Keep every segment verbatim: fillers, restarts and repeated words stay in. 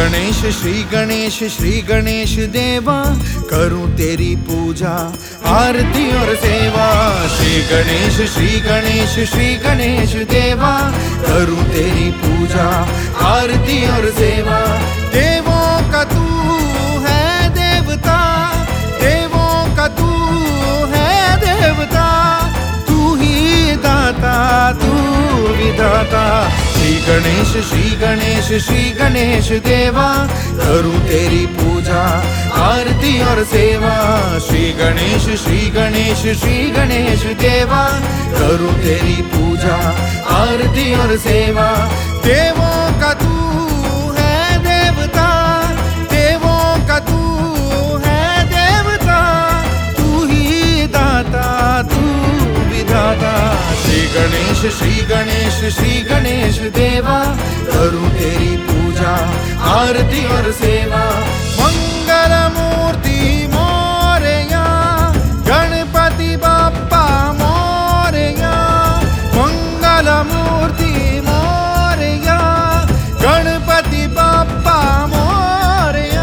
गणेश श्री गणेश श्री गणेश देवा, करूं तेरी पूजा आरती और सेवा। श्री गणेश श्री गणेश श्री गणेश देवा, करूं तेरी पूजा आरती और सेवा। देवों का तू है देवता, देवों का तू है देवता, तू ही दाता तू विधाता। श्री गणेश श्री गणेश श्री गणेश देवा, करूं तेरी पूजा आरती और सेवा। श्री गणेश श्री गणेश श्री गणेश देवा, करूं तेरी पूजा आरती और सेवा। देवों का तू है देवता, देवों का तू है देवता, तू ही दाता तू विधाता। श्री गणेश श्री गणेश श्री गणेश देवा, करूं तेरी पूजा आरती और सेवा। मंगल मूर्ति मोरया, गणपति बाप्पा मोरया। मंगल मूर्ति मोरया, गणपति बाप्पा मोरया।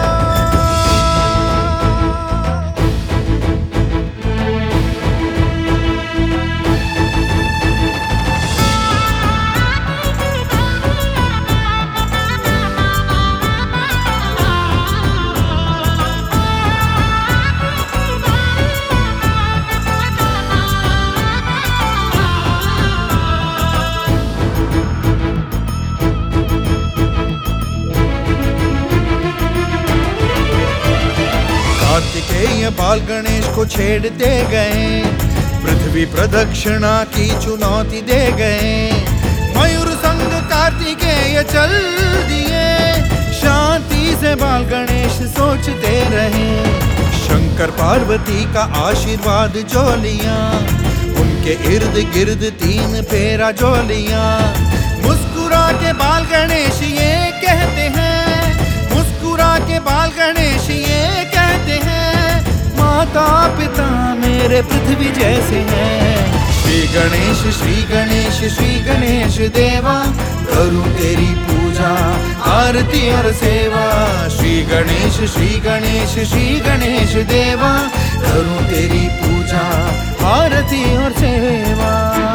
कार्तिकेय बाल गणेश को छेड़ते गए, पृथ्वी प्रदक्षिणा की चुनौती दे गए। मयूर संग कार्तिकेय चल दिए, शांति से बाल गणेश सोचते रहे। शंकर पार्वती का आशीर्वाद जो लिया, उनके इर्द गिर्द तीन फेरा जो लिया। मुस्कुरा के बाल गणेश ये कहते हैं, मुस्कुरा के बाल गणेश ये कहते हैं, माता पिता मेरे पृथ्वी जैसे हैं। श्री गणेश श्री गणेश श्री गणेश देवा, करूं तेरी पूजा आरती और सेवा। श्री गणेश श्री गणेश श्री गणेश देवा, करूं तेरी पूजा आरती और सेवा।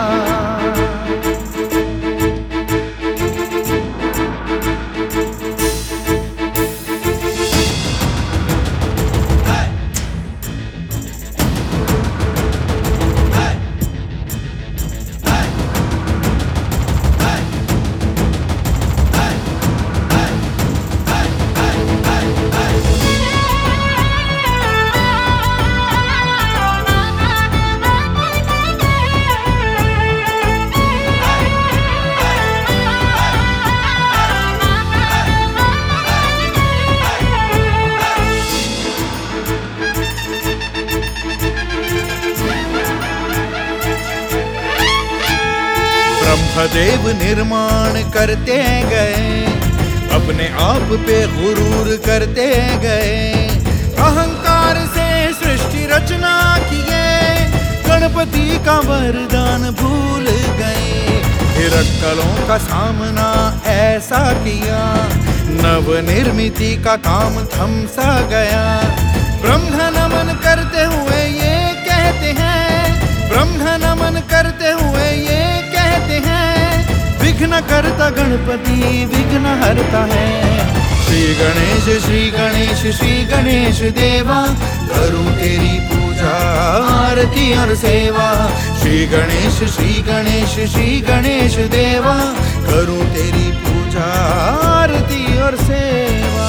ब्रह्मदेव निर्माण करते गए, अपने आप पे गुरूर करते गए। अहंकार से सृष्टि रचना किए, गणपति का वरदान भूल गए। हिरक्कलों का सामना ऐसा किया, नव निर्मिति का काम थम सा गया। ब्रह्म नमन करते हुए ये कहते हैं, ब्रह्म नमन करते हुए ये कहते हैं, विघ्न करता गणपति विघ्न हरता है। श्री गणेश श्री गणेश श्री गणेश देवा, करूं तेरी पूजा आरती और सेवा। श्री गणेश श्री गणेश श्री गणेश देवा, करूं तेरी पूजा आरती और सेवा।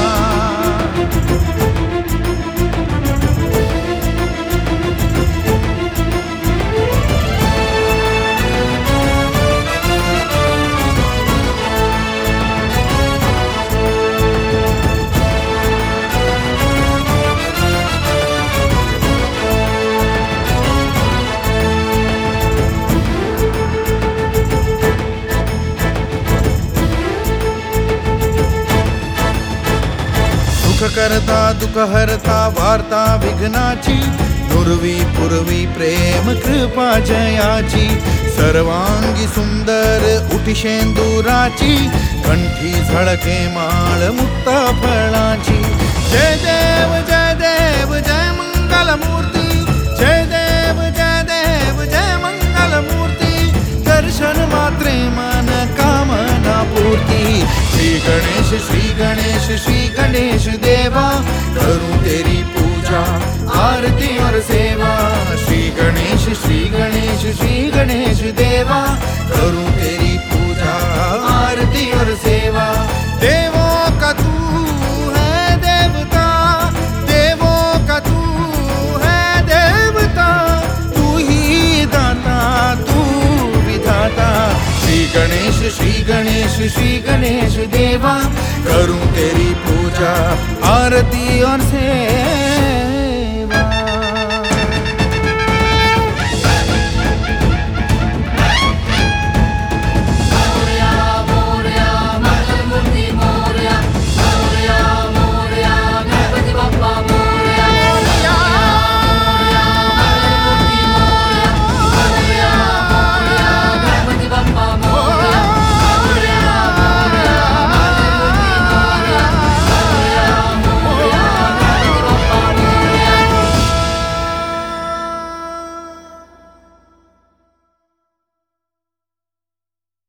सुख करता दुख हरता वार्ता विघ्नाची, नुरवी पुरवी प्रेम कृपा जयाची। सर्वांगी सुंदर उठी शेंदुराची, कंठी झळके माळ मुक्ता फळाची. जय देव जय देव जय मंगल मूर्ती, जय देव जय देव जय मंगल मूर्ती. दर्शन मात्रे मन कामना पूर्ती. श्री गणेश श्री गणेश श्री गणेश देवा, करूं तेरी पूजा आरती और सेवा. श्री गणेश श्री गणेश श्री गणेश देवा, करूं तेरी पूजा आरती और सेवा. देवों का तू है देवता, देवों का तू है देवता, तू ही दाता तू विधाता. श्री गणेश श्री गणेश श्री गणेश देवा, करूं तेरी पूजा आरती और सेवा.